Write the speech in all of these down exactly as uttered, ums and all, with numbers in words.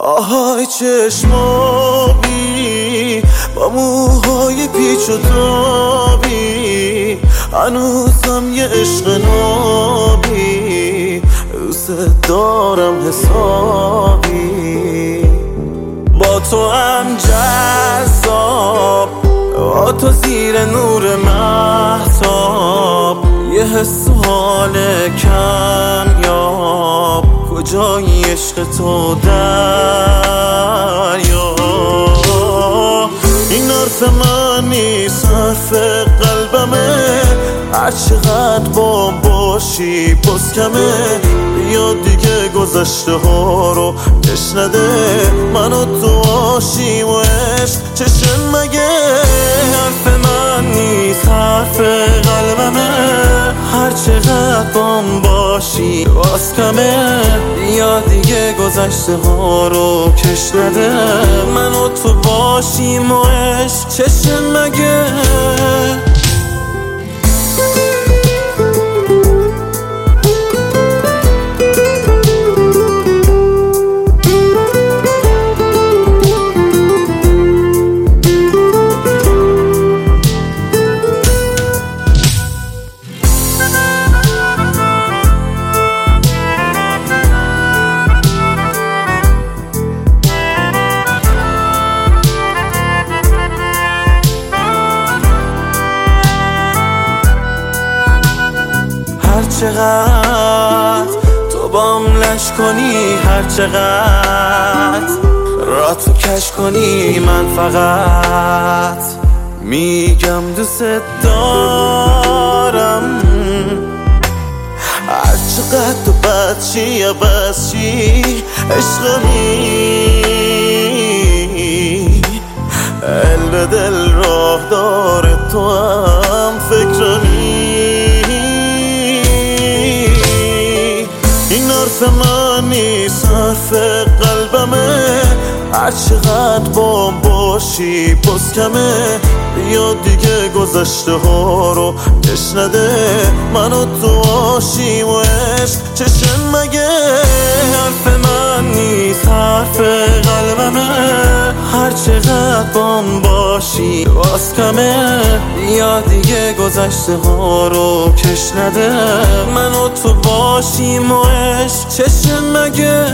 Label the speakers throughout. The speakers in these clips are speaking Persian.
Speaker 1: آهای چشمابی با موهای پیچ و تابی، هنوزم یه عشق نابی، دوست دارم حسابی. با تو هم جذاب، با تو زیر نور مهتاب، یه حس و حال کمیاب، کجای عشق تو دریا؟ این حرف من نیست، حرف قلبمه، هر چقدر با باشی باز کمه. بیا دیگه گذشته ها رو کش نده، من و تو آشیم و عشق چشم مگه؟ حرف من نیست، حرف قلبمه، هر چقدر بام باشی باز کمه. بیا دیگه گذشته ها رو کش نده، من و تو باشیم و عشق چشم مگه؟ هر چقدر تو بام لش کنی، هر چقدر را تو کش کنی، من فقط میگم دوست دارم. هر چقدر تو بچی یا بچی عشقمی، دل به دل راه داره تو هم فکرمی. این حرف من نیست، حرف قلبمه، هر چقدر با باشی باز کمه. بیا دیگه گذشته ها رو کش نده، من و تو آشیم و عشق چشم مگه؟ حرف من نیست، حرف قلبمه، هر چقدر بام باشی باز کمه. بیا دیگه گذشته ها رو کش نده، من و تو باشیم و عشق چشم مگه؟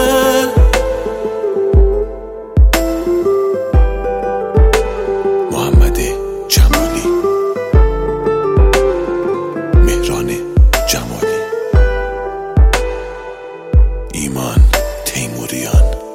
Speaker 2: محمد جمالی، مهران جمالی، ایمان تیموریان.